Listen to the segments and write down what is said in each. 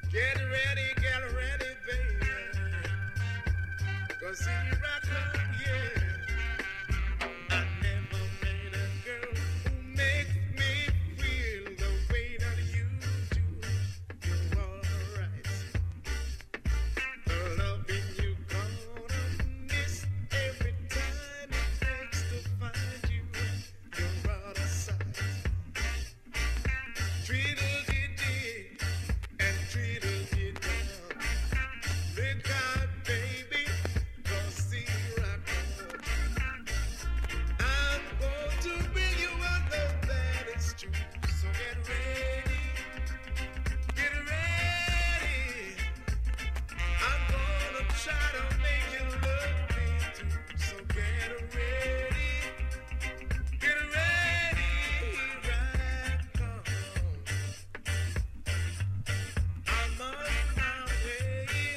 Get ready, baby. 'Cause here I come, yeah. I never met a girl who makes me feel the way that you do. You're alright. The loving you gonna miss every time it takes to find you. You're out of sight. Tweedledee and tweedledee down. Look out, baby, 'cause here I come. I'm going to bring you a love that is true. So get ready, get ready. I'm gonna try to make you love me too. So get ready, right now. I'm on my way.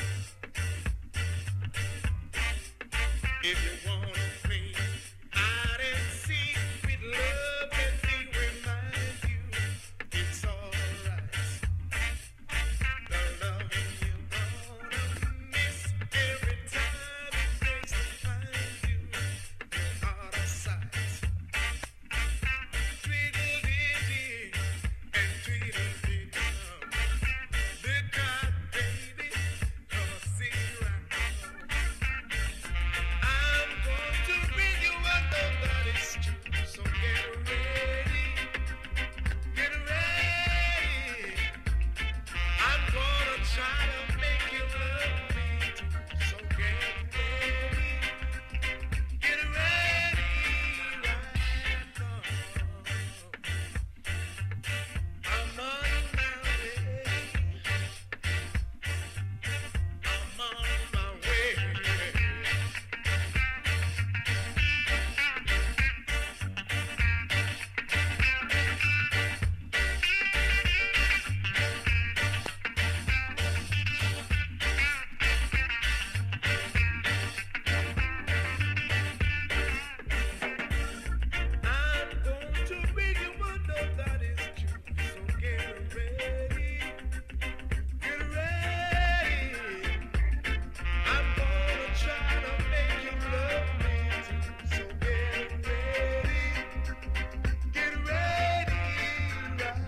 If you wanna play hide and seek with love, let me remind you it's alright. The loving you gonna miss every time it takes to find you. You're out of sight. Tweedledee and tweedledee down. Look out, baby, 'cause here I come. I'm going to bring you a love that is true. So get ready, get ready. I'm gonna try to make you love me too. So get ready, right now. I'm on my way. I'm on my way. I'm going to bring you a love that is true. So get ready, get ready. I'm gonna try to make you love me too. So get ready, right now.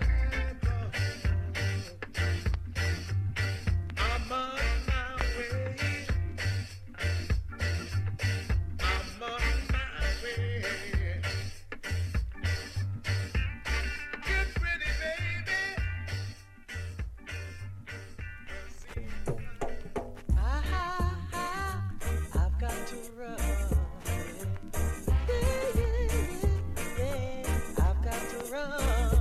I'm on my way. I'm on my way. Get ready, baby. I've got to run. Yeah, I've got to run.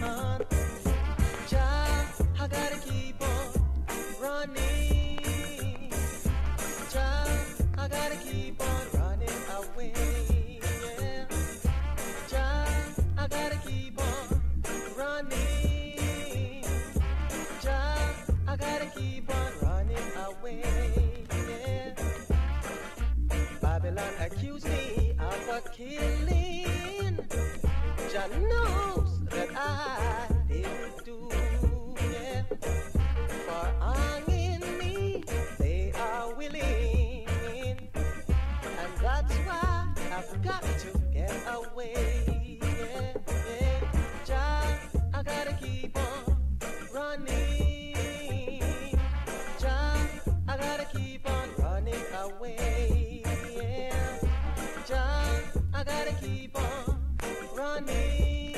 Child, I gotta keep on running. Child, I gotta keep on running away. Yeah. Child, I gotta keep on running. Child, I gotta keep on running away. Yeah. Babylon accused me of a killing. Jah knows that I didn't do. Yeah. For hanging me, they are willing, and that's why I've got to get away. Yeah, yeah. Child, I gotta keep on running. Child, I gotta keep on running away. Yeah, child, I gotta keep on running.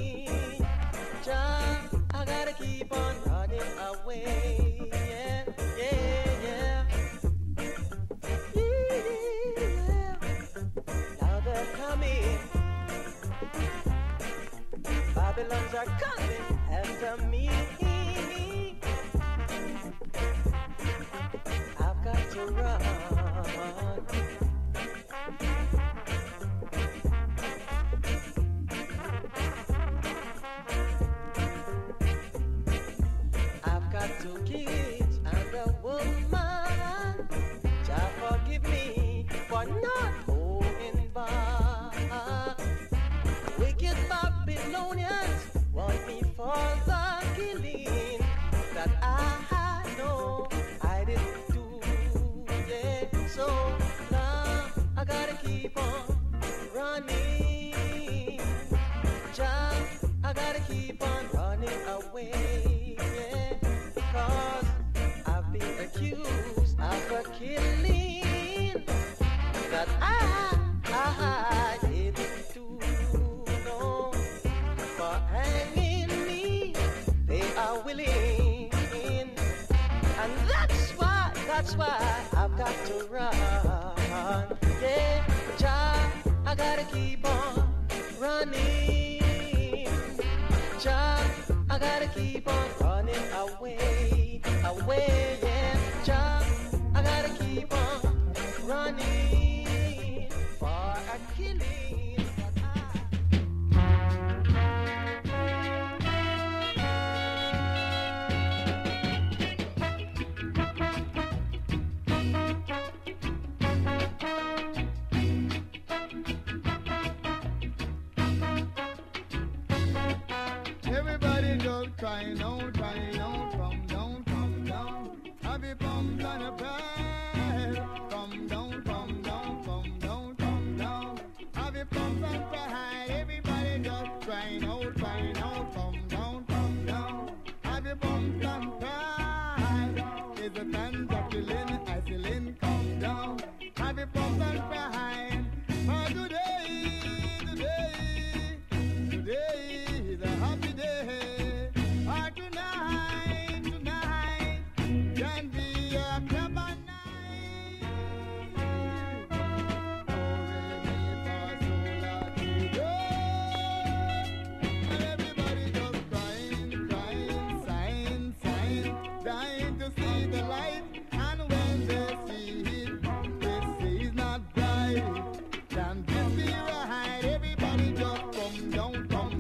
Child, I gotta keep on running away. Yeah, yeah, yeah. Yeah. Now they're coming. Babylons are coming after me. I've got to run. I've got two kids and a woman. Jah forgive me for not going back. Wicked Babylonians want me willing. And that's why I've got to run. Yeah, Jah, I gotta keep on running. Jah, I gotta keep on running away, away, yeah. Jah, I gotta keep on running for a killing. Everybody just crying out, come down. Have your bums on a pride. Come down. Have your bums on pride. Everybody just crying out, come down. Have your bums on pride. Is a man killing, isolin, come down. Have your bums on pride. For today is a happy day. For tonight can be a clever night. And everybody just crying, sighing, dying to see the light. And when they see it, they say it's not bright. Can this be right? Everybody just come down.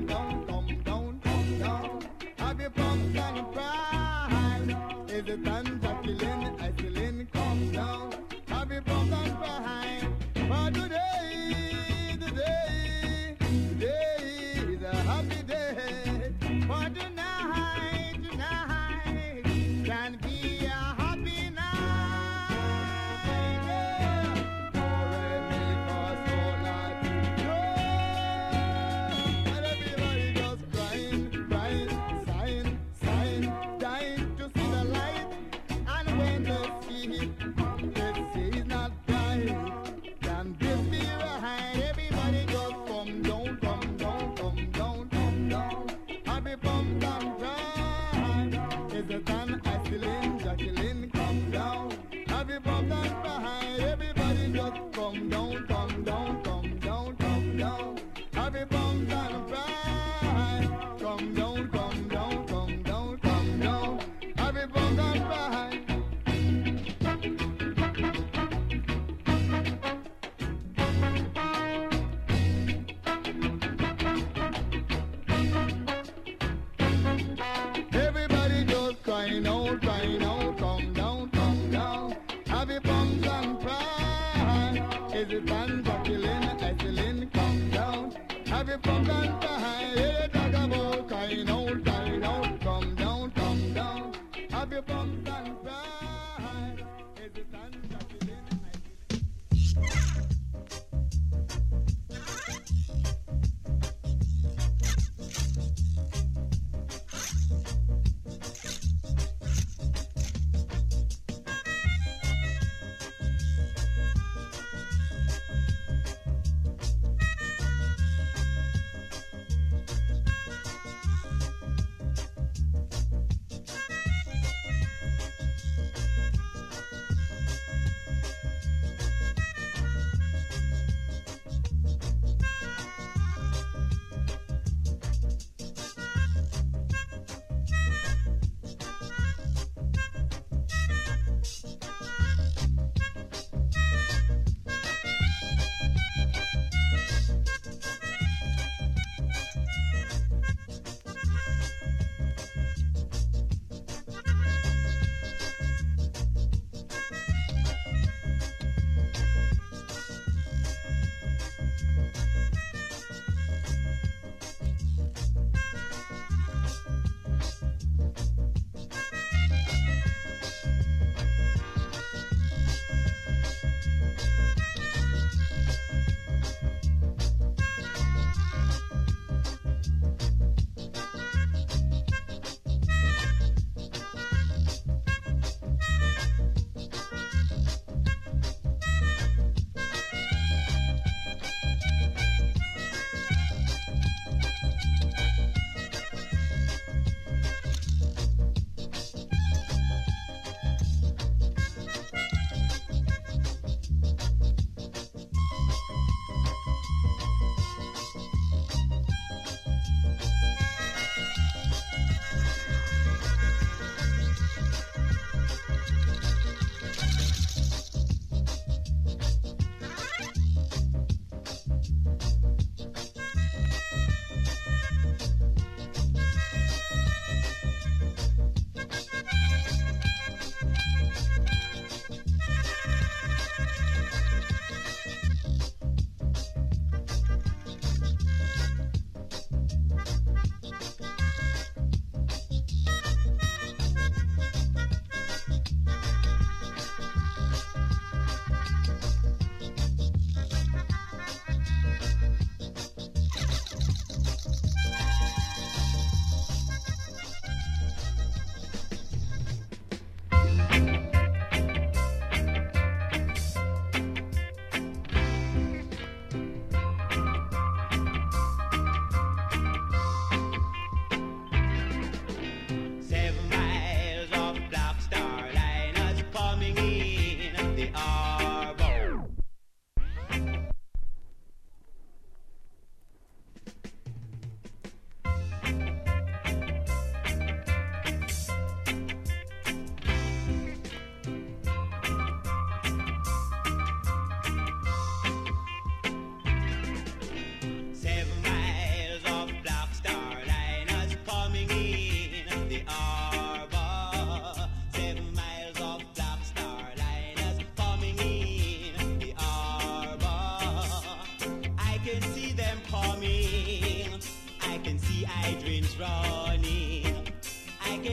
Have your pumps and pride. Is it time Jacqueline, Iselin, come down? Have your pumps and pride. For today is a happy day. For tonight can be a happy night. Yeah. And everybody just crying, sighing, dying to see the light. And when they see it, they say it's not bright. Can this be right? Everybody just come down. Have your pumps and pride. Is it an Iselin, Jacqueline, come down? Have your pumps and pride. Everybody just come down. Have your pumps and pride. Come down. Have your pumps and pride. Everybody just crying out, come down. Have your pumps and pride. Is it time Jacqueline, Iselin, come down? Have your pumps and pride. Hey, talk about crying out, come down. Have your pumps and pride. Is it time Jacqueline, Iselin?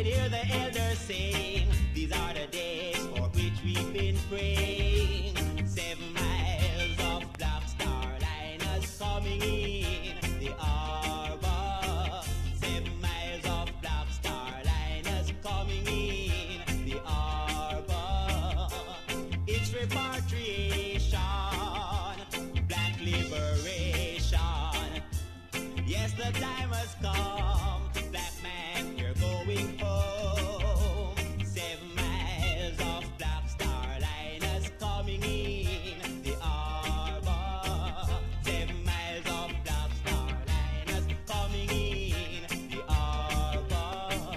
can hear the elders sing. These are the days for which we've been praying. 7 miles of Black Star liners coming in the harbor. 7 miles of Black Star liners coming in the harbor. It's repatriation, black liberation. Yes, the time has come. Black man, you're going home. 7 miles of Black Star liners coming in the harbor. 7 miles of Black Star liners coming in the harbor.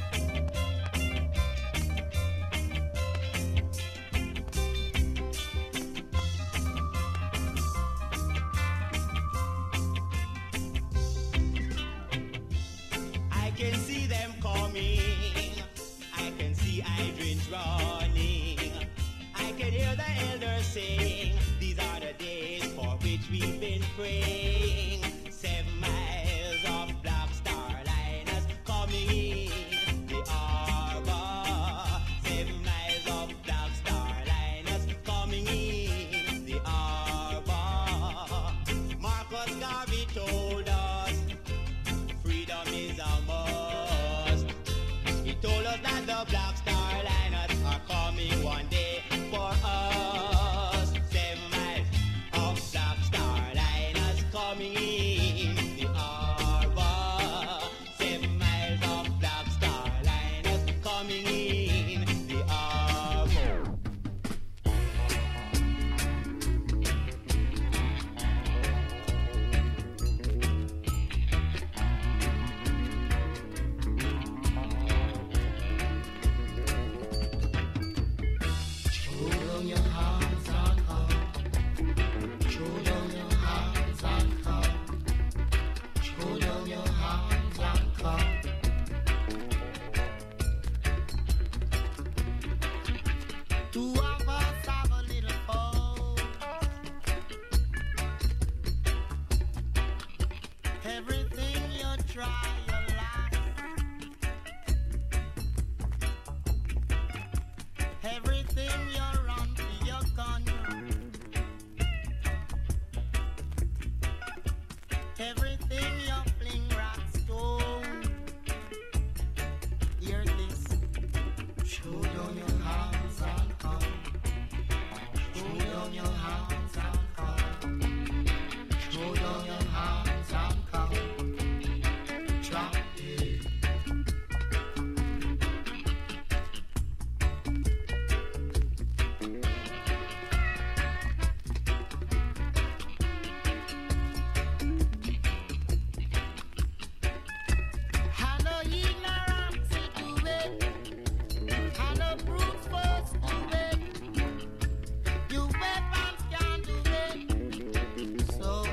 I can see them coming. I can see hydrants running. I can hear the elders sing. These are the days for which we've been praying. 7 miles of Black Star liners coming in the harbor. 7 miles of Black Star liners coming in the harbor. Marcus Garvey told us freedom is a must. He told us that the Black Star liners are coming one day for us. 7 miles of Black Star liners coming in the harbor. 7 miles of Black Star liners coming in the harbor. Throw down your hands and come. Throw down your hands and come. Throw down your hands and come. Two of us have a little hope. Everything you try, you last. Everything you run for your gun. Everything you fling rock stone. Hear this. Throw down your hands and come. Throw down your hands and come. Throw down your hands and come. Drop it. I know ignorance to it. I know brute force to it. Your weapons can do it. So,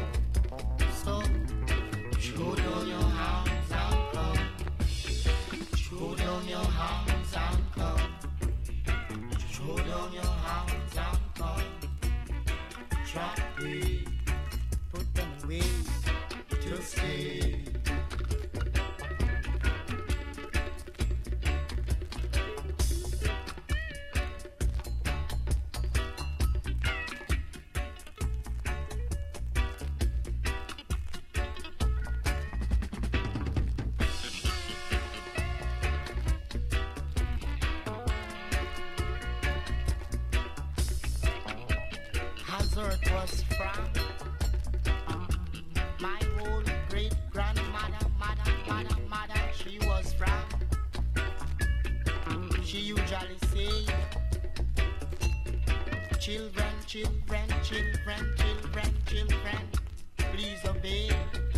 throw down your hands and come. Throw down your hands and come. Throw down your hands and come. Drop it. Put them away to stay. As earth was from, my old great grandmother, mother, she was from. She usually say, children, please obey,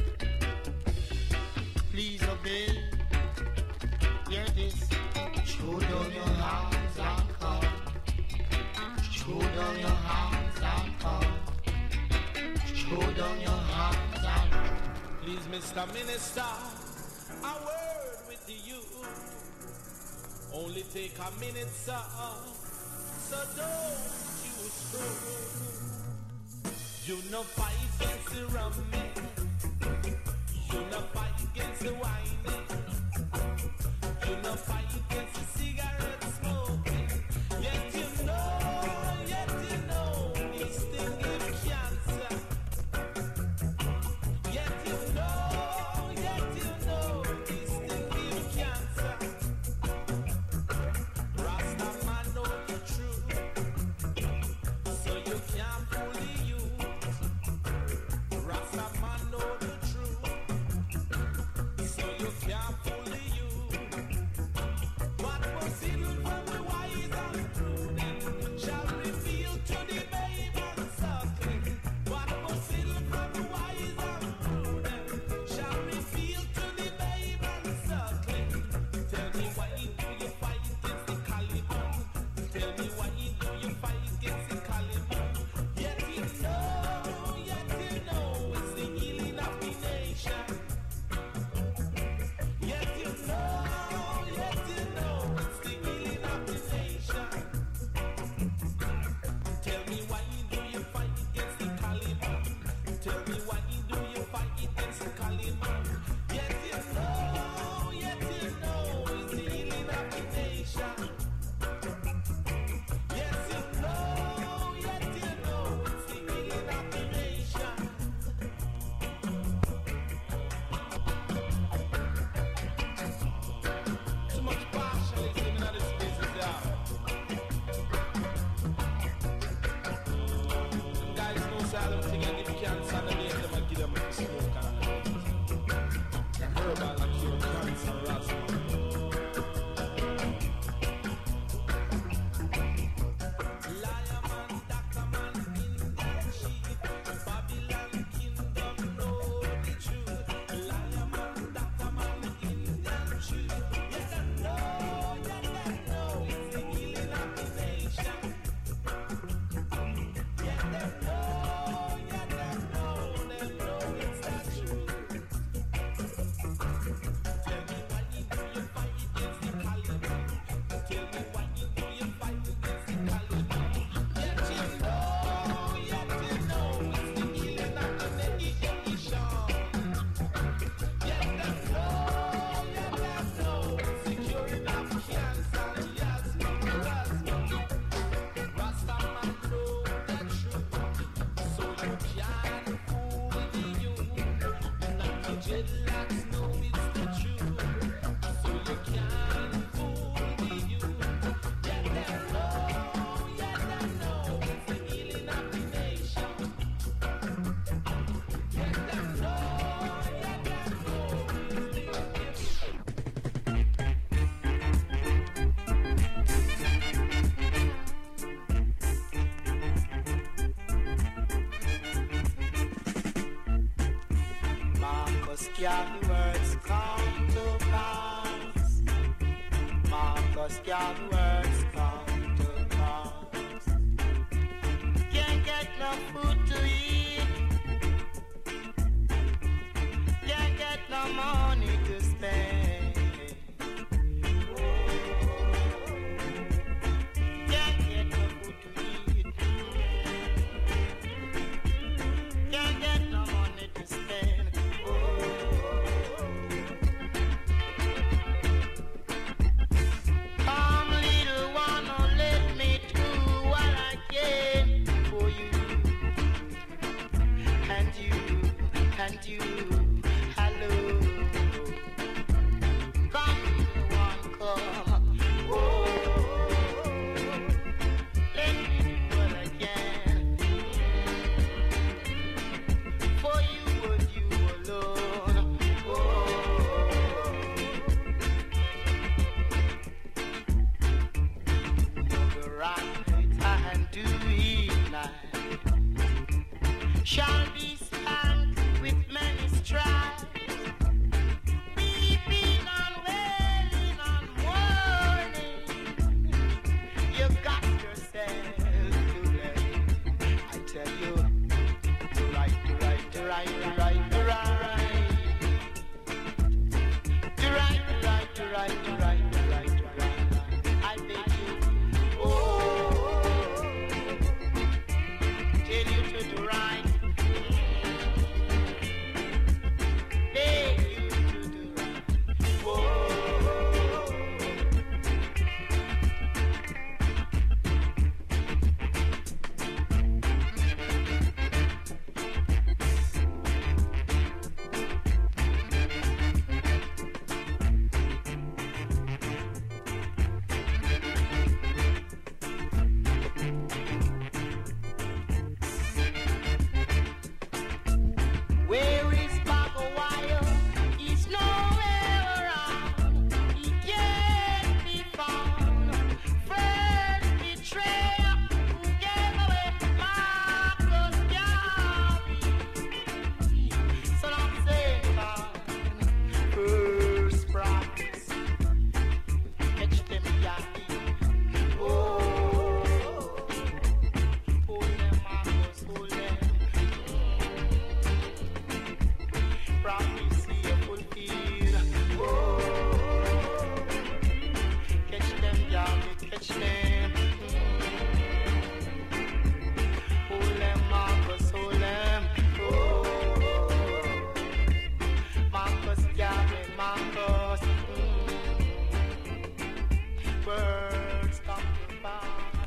please obey. Hear this. Throw down your hands and come. Throw down your hands and come. Throw down your hands and come. Please, Mr. Minister, a word with the youth. Only take a minute, sir. So don't you screw. You no fight against the rummy. You no fight against the whining. You no can the words come to pass? Marcus, can the words come to pass? Can't get no food to eat, can't get no money to spend. Can't get no food to eat, can't get no money to spend. Come, little one, oh, let me do what I can for you. And you, hello. Come, little one, come. Oh, let me do what I can for you and you alone. Oh, the right and dewy night shall be spent with many strides, weeping and wailing and mourning. You got yourself to blame. I tell you, to right, to right, to right, to right, to right, to right, to right, to right, to right, to right, to right. I beg you, oh, tell you to do right. words come to pass.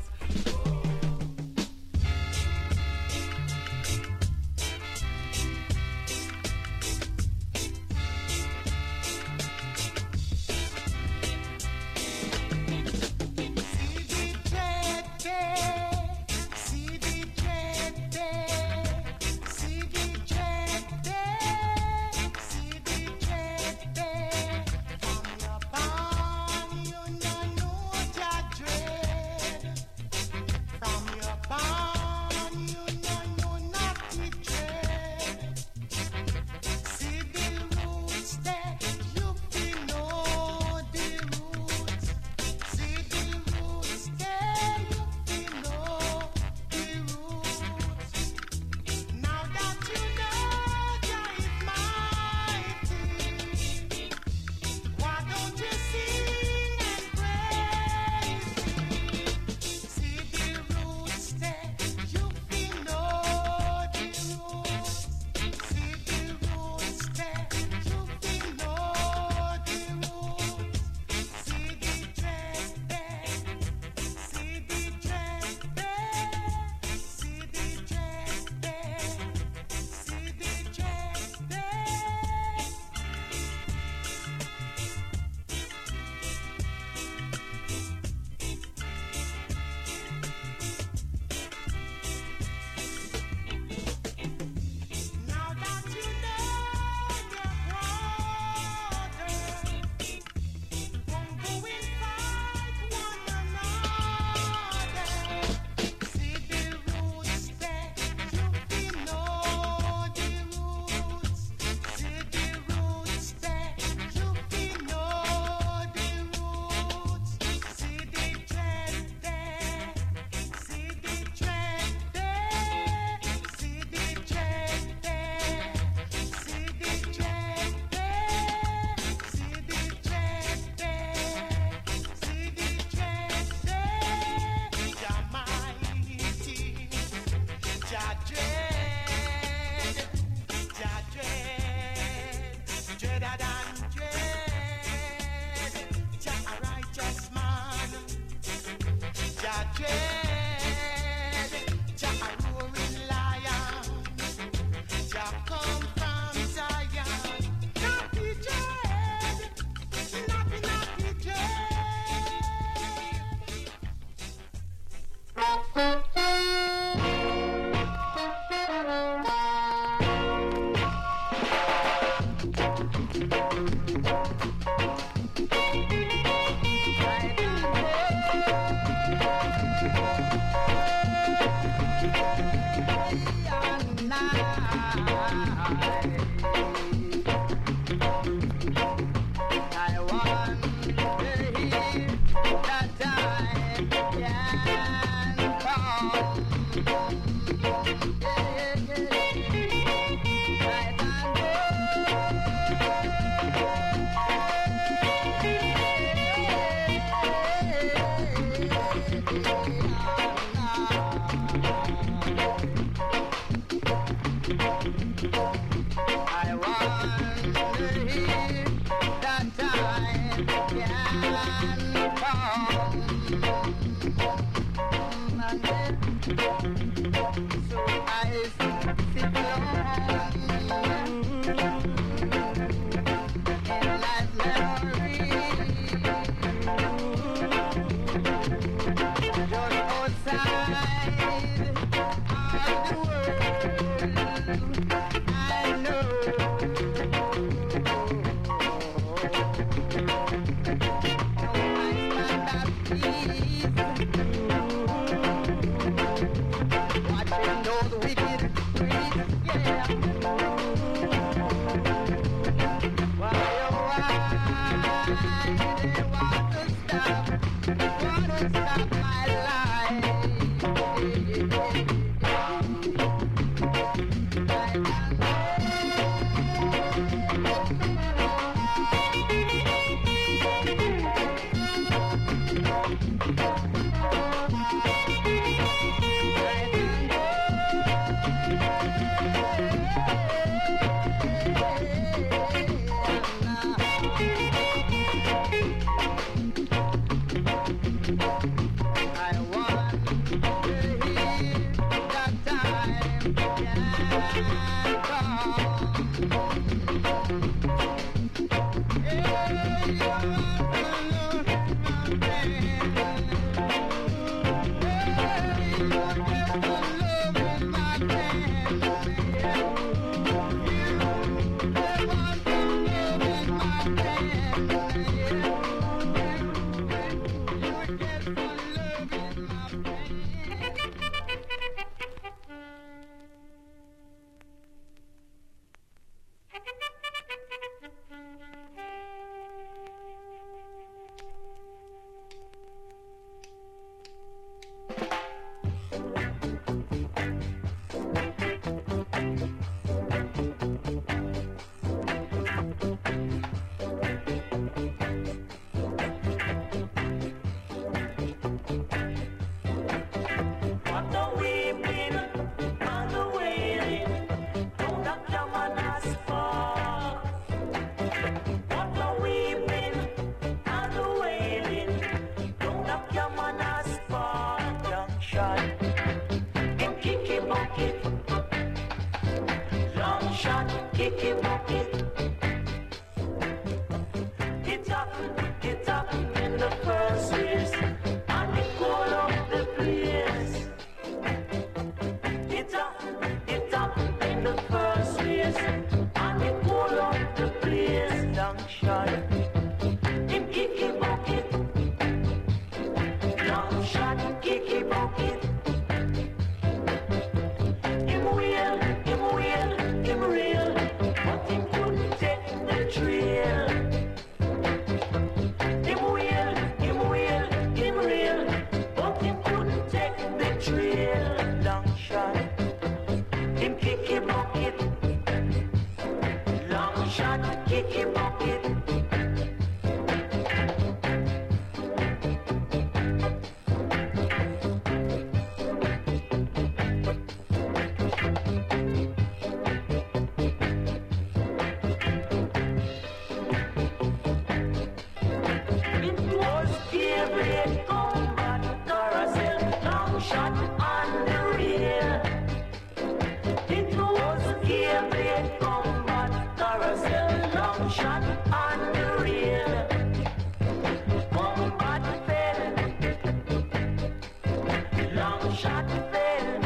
shot fell.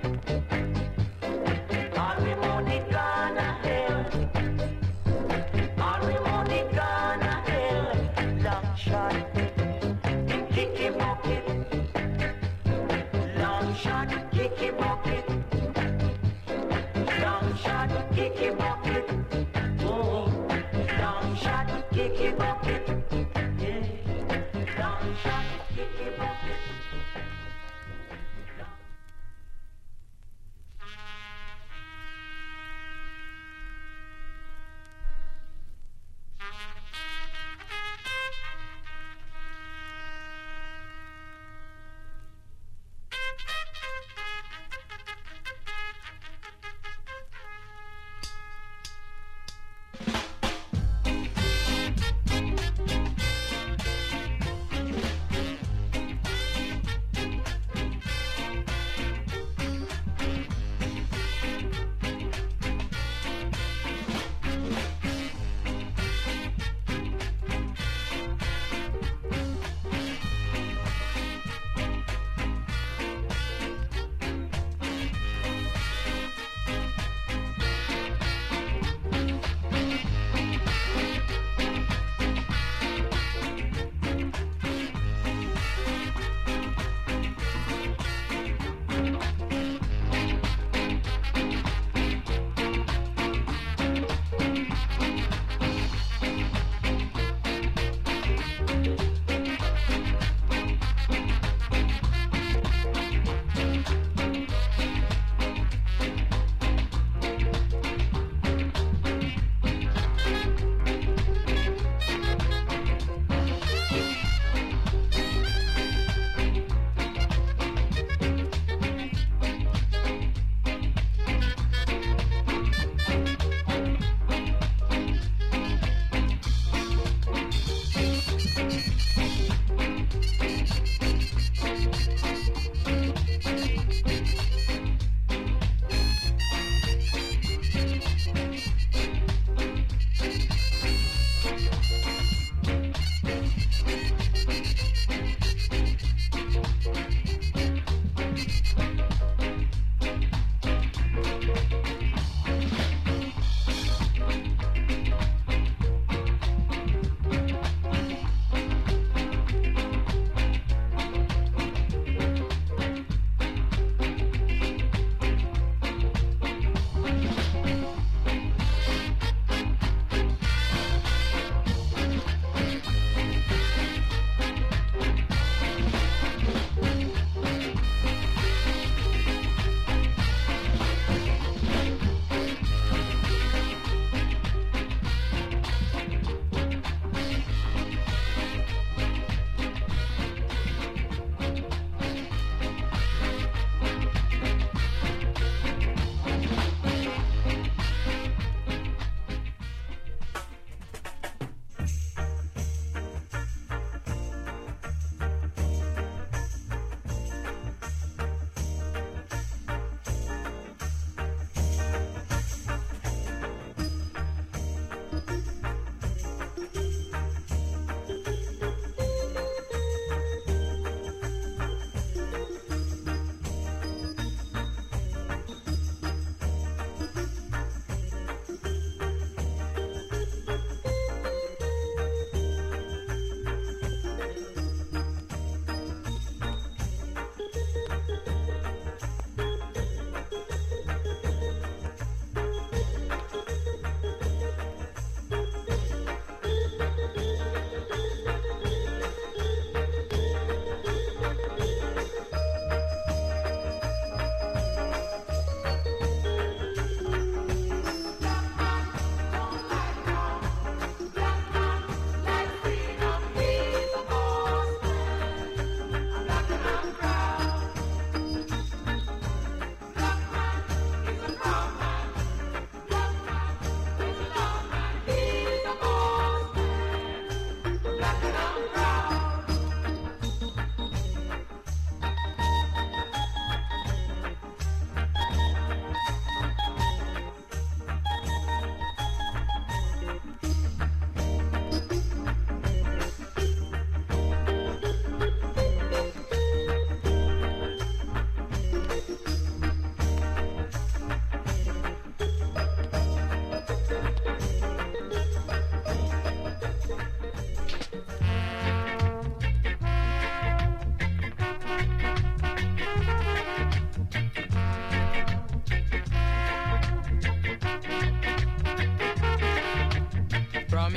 All we money gonna hell. All we money gonna hell. Long shot, kicky bucket. Long shot, kicky bucket. Long shot, kicky bucket. Oh, long shot, kicky bucket. Yeah, long shot, kicky bucket.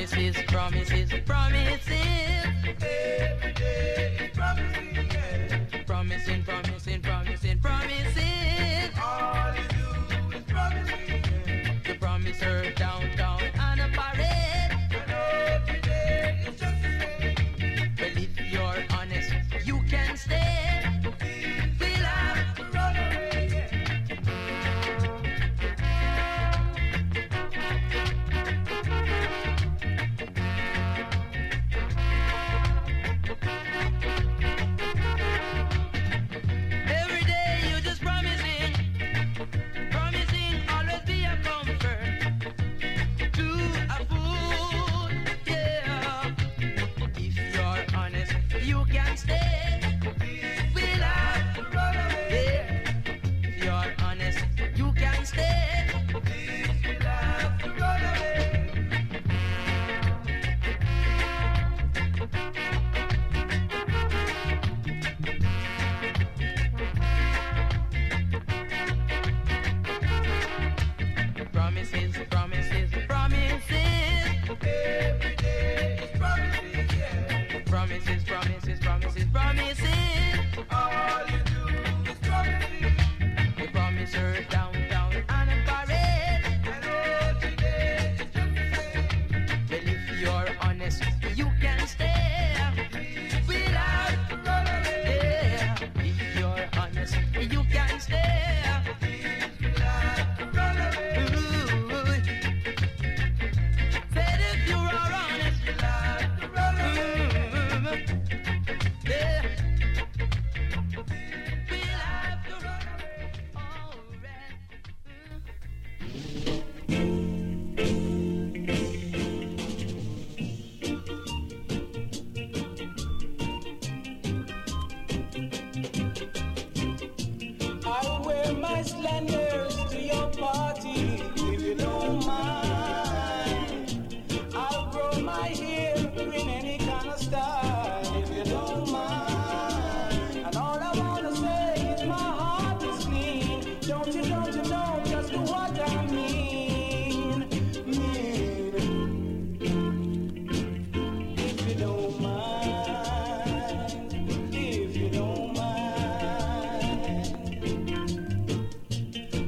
Promises, promises, promises. Every day is promising, yeah. Promising, promising, promising, promises. All you do is promising, yeah. The promiser downtown on a parade. And every day is just the same. Well, if you're honest, you can stay. We'll have to run away, yeah. Every day you just promising, promising always be a comfort to a fool, yeah. If you're honest, you can stay. We'll have to run away. If you're honest, you can stay. We'll have to run away. Promises, promises, promises. Every day is promising, yeah. Promises, promises, promises, promises. All you do is promising. The promiser downtown on a parade. And every day is just the same. Well, if you're honest, you can stay. We'll have to run away. Yeah. If you're honest, you can stay. We'll have to run away. Ooh. Said if you are honest, We'll have to run away. yeah. We'll have to run away. All right. I'll wear my splendors to your party if you don't mind. I'll grow my hair in any kind of style if you don't mind. And all I wanna say is my heart is clean. Don't you know just what I mean? If you don't mind, if you don't mind.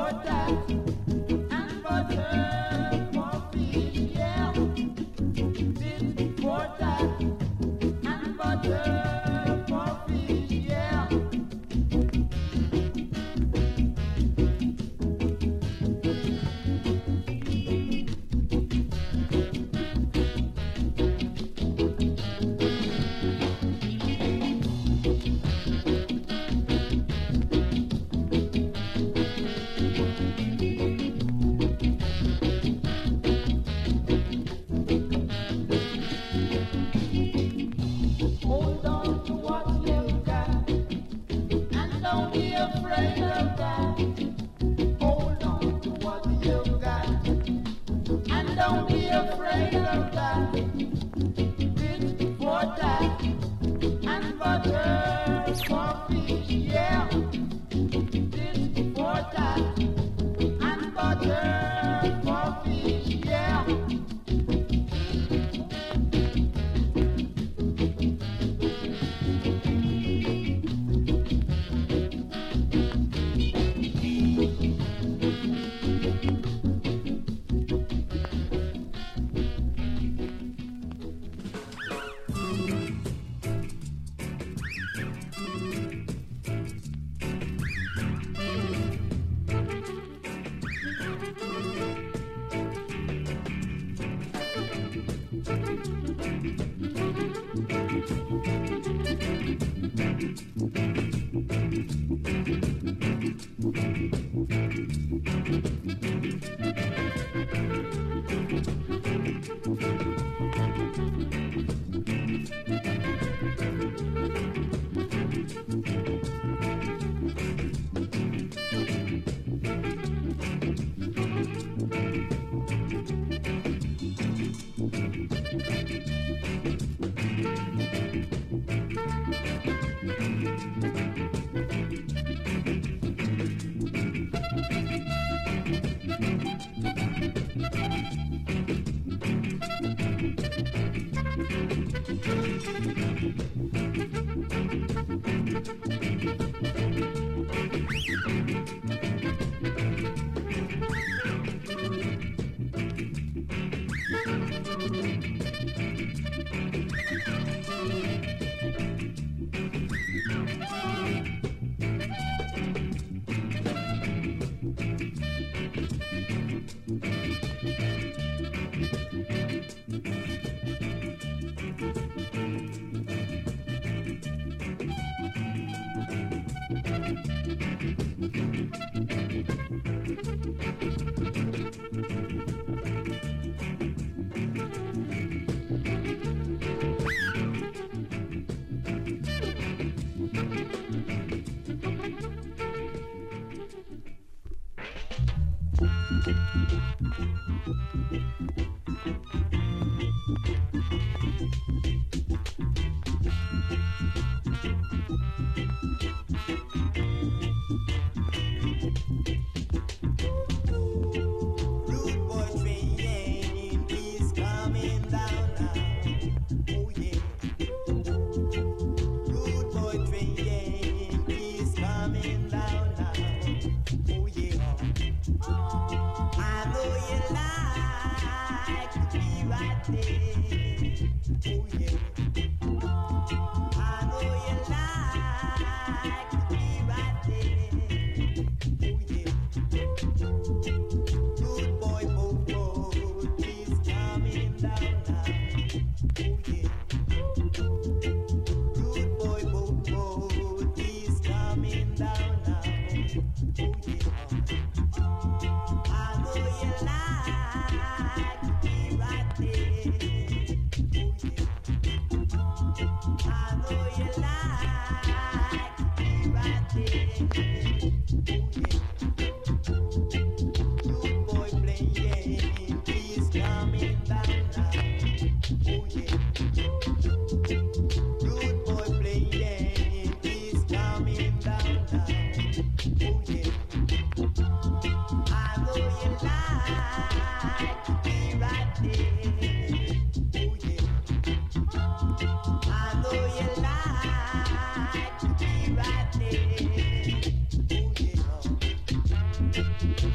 Right there. Oh, yeah.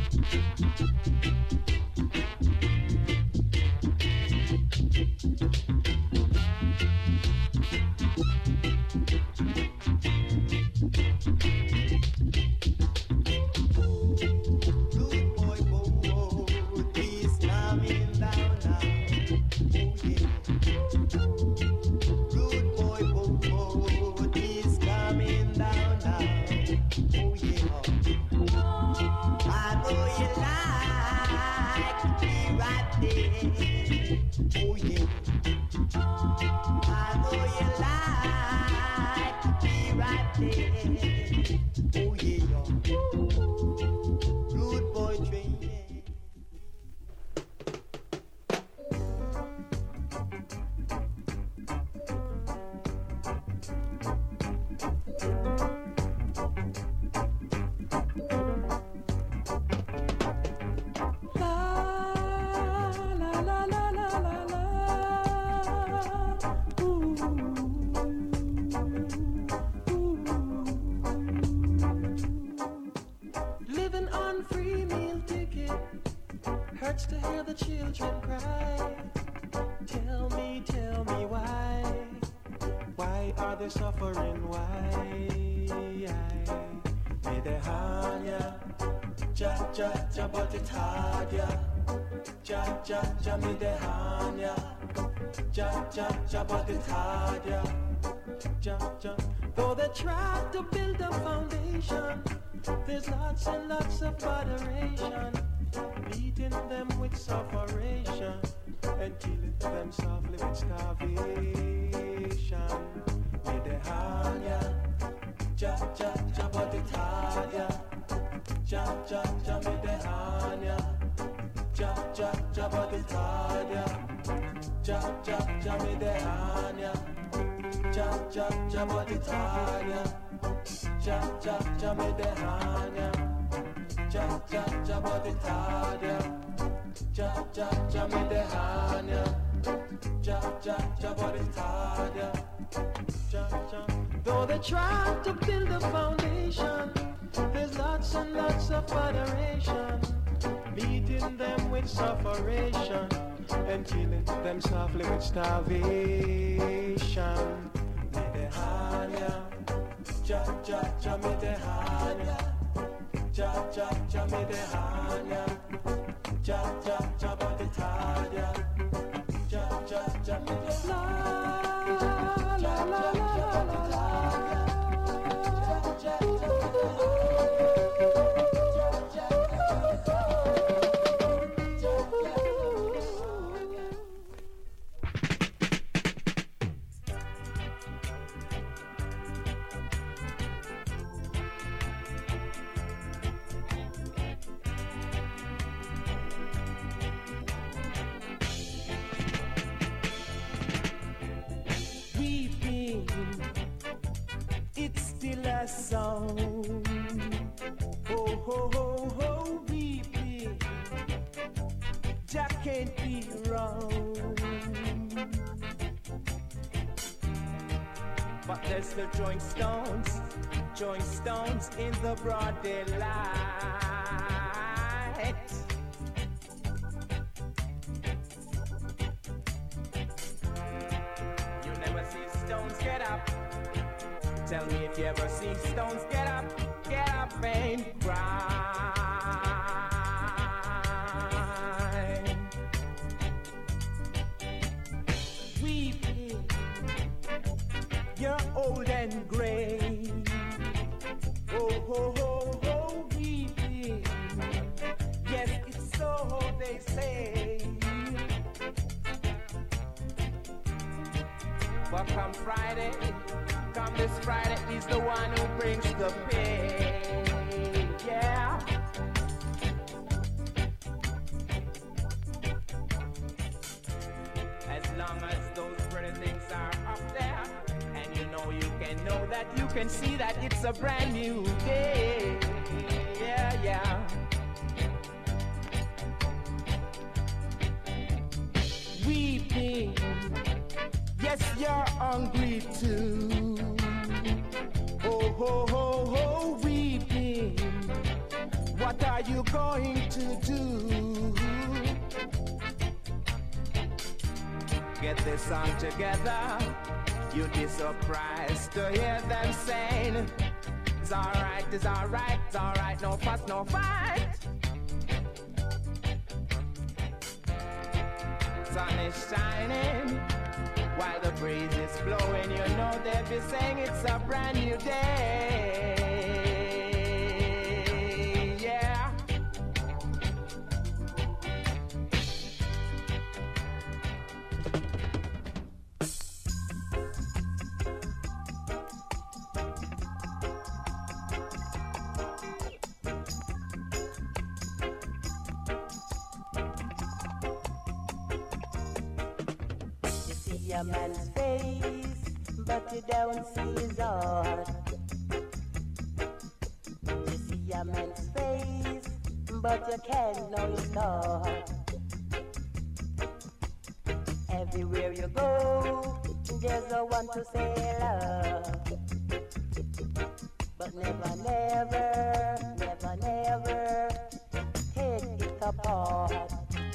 hurts to hear the children cry. Tell me why? Why are they suffering? Why? May they harm ya? Ja, ja, ja, but it's hard ya. Ja, ja, ja, may they harm ya? Ja, ja, ja, but it's hard ya. Ja, ja. Though they try to build a foundation, there's lots and lots of moderation, beating them with sufferation and killing them softly with starvation. May they harm ya? Ja, ja, ja, but it's hard ya. Ja, ja, ja, may they harm ya? Ja, ja, ja, but it's hard ya. Ja, ja, ja, may they harm ya? Ja, ja, ja, but it's hard ya. Ja, ja, ja, may they harm ya? Ja, ja, ja, but it's hard ya. Ja, ja, ja, may they harm ya? Ja, ja, ja, but it's hard ya. Ja, ja. Though they try to build a foundation, there's lots and lots of moderation, beating them with sufferation and killing them softly with starvation. May they harm ya? Ja, ja, ja, may they harm ya? Ja, ja, ja, may they harm ya? Ja, ja, ja, but it's hard ya. Ja, ja, ja, may they harm ya? Ja, ja, ja, but it's hard ya. Ja, ja, ja, may they it's still a song. Oh, ho, ho, ho, weeping. Jack can't be wrong. But there's still throwing stones in the broad daylight. You never see stones get up. Tell me if you ever see stones get up and cry. Weeping, you're old and gray. Oh, ho, ho, ho, weeping. Yes, it's so they say. But come Friday, come this Friday, he's the one who brings the pain. Yeah. As long as those pretty things are up there, and you know you can know that you can see that it's a brand new day. Yeah, yeah. Weeping. Yes, you're hungry too. Oh, ho, ho, ho, weeping. What are you going to do? Get this song together. You'd be surprised to hear them saying, it's alright, it's alright, it's alright, no fuss, no fight. Sun is shining while the breeze is blowing, you know they'll be saying it's a brand new day. Yeah. A man's face, but you don't see his heart. You see a man's face, but you can't know his thought. Everywhere you go, there's a one to say love. But never, never, never, never take it apart.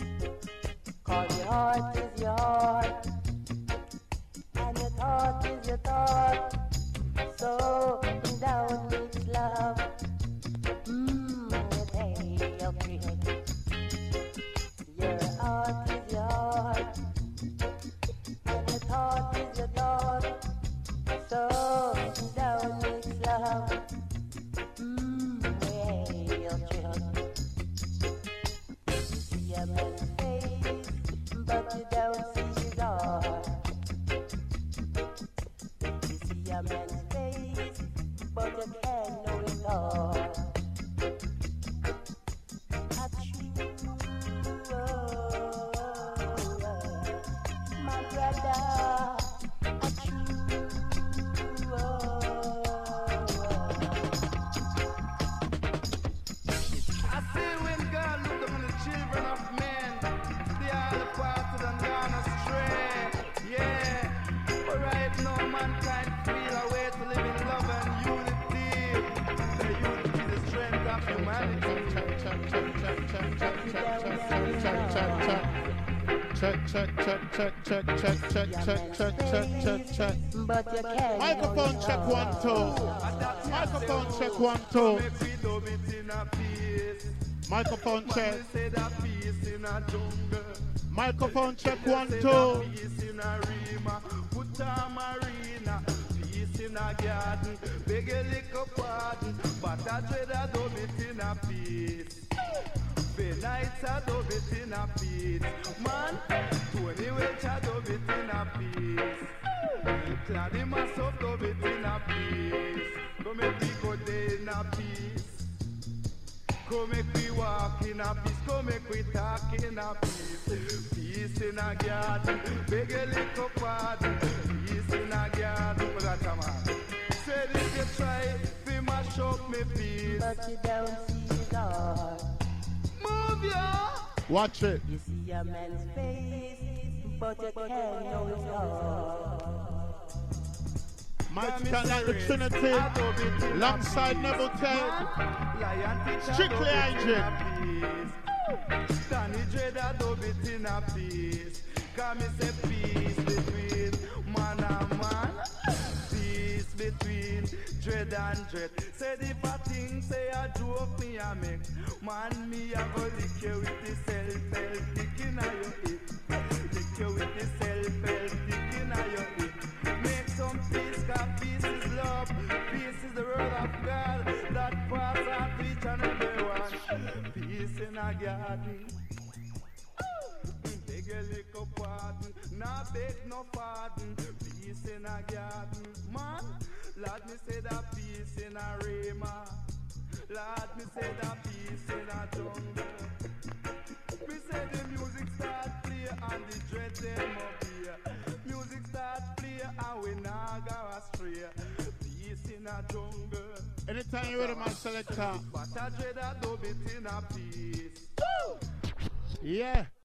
Check. But you can't. Microphone check 1 2. Microphone check 1 2. Microphone check. Microphone check 1 2. In a garden, beg a little pardon, but I dread I do it in a piece. The nights I do it in a piece. Man, 20 welch I do it in a piece. Clanny myself do it in a piece. Come make me go day in a piece. Come make me walk in a piece. Come make me talk in a piece. Peace in a garden, beg a little pardon. Peace in a garden, for that man. Said if you try, we mash up me peace. But you don't see his heart. Move ya! Watch it. You see a man's face, but you can't know his heart. Mighty can like the Trinity, alongside Neville Ted, strictly hygiene. Danny dread I do it in a piece. Come me say peace between man and man. Peace between dread and dread. Said if a thing say a joke me a make. Man me a go lick you with the self-help dick inna your hip. Lick you with the self-help dick inna your hip. Make some peace, cause peace is love. Peace is the word of God that pass on to each and every one. Peace in a garden. Beg a little pardon, nah beg no pardon. Peace in a garden, man. Lord me say that peace in a rema. Lord me say that peace in a jungle. Me say the music start play and the dread them up here. Music start play and we nah go astray. Peace in a jungle. Anytime you're ready, man, selector. But I dread I do it in a peace. Yeah.